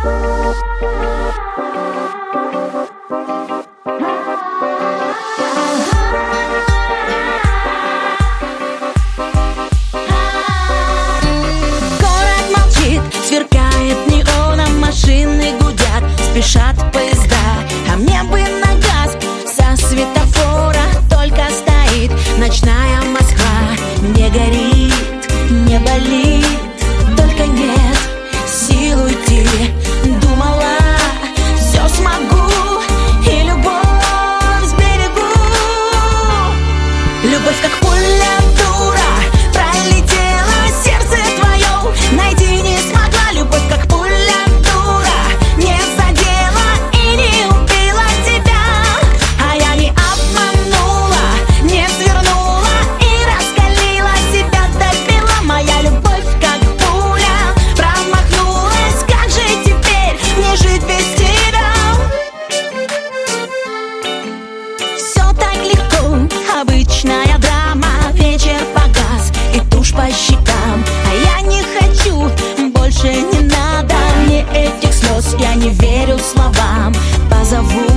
Сверкает неоном, машины гудят, спешат поезда, а мне бы на газ. Со светофора только стоит ночная Москва. Не горит, не болит, только нет сил уйти. Думала, все смогу и любовь сберегу. Любовь как пуля дура пролетела сердце твое, найти не смогла. Любовь как пуля дура не задела и не убила тебя. А я не обманула, не свернула и раскалила себя до бела. Моя любовь как пуля промахнулась. Как же теперь мне жить без тебя? Все так легко, обычная драма. Вечер погас и тушь по щекам, а я не хочу, больше не надо мне этих слез. Я не верю словам, позову